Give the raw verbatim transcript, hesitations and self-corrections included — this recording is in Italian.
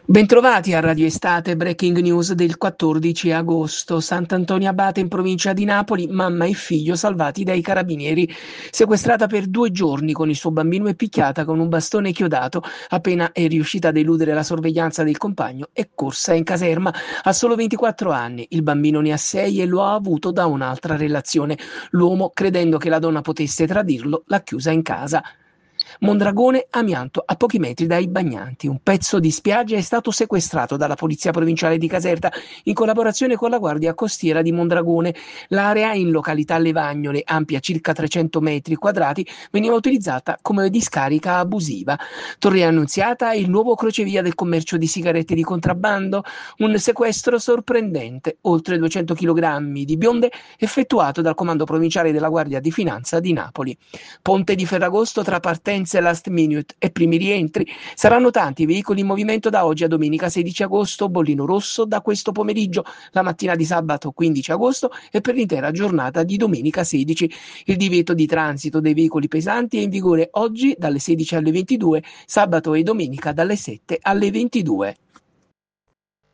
Bentrovati a Radio Estate, breaking news del quattordici agosto. Sant'Antonio Abate in provincia di Napoli, mamma e figlio salvati dai carabinieri. Sequestrata per due giorni con il suo bambino e picchiata con un bastone chiodato, appena è riuscita ad eludere la sorveglianza del compagno, è corsa in caserma. Ha solo ventiquattro anni, il bambino ne ha sei e lo ha avuto da un'altra relazione. L'uomo, credendo che la donna potesse tradirlo, l'ha chiusa in casa. Mondragone, Amianto, a pochi metri dai bagnanti. Un pezzo di spiaggia è stato sequestrato dalla Polizia Provinciale di Caserta in collaborazione con la Guardia Costiera di Mondragone. L'area in località Levagnole, ampia circa trecento metri quadrati, veniva utilizzata come discarica abusiva. Torre Annunziata è il nuovo crocevia del commercio di sigarette di contrabbando, un sequestro sorprendente, oltre duecento chilogrammi di bionde effettuato dal Comando Provinciale della Guardia di Finanza di Napoli. Ponte di Ferragosto tra partenze last minute e primi rientri. Saranno tanti i veicoli in movimento da oggi a domenica sedici agosto, bollino rosso da questo pomeriggio, la mattina di sabato quindici agosto e per l'intera giornata di domenica sedici. Il divieto di transito dei veicoli pesanti è in vigore oggi dalle sedici alle ventidue, sabato e domenica dalle sette alle ventidue.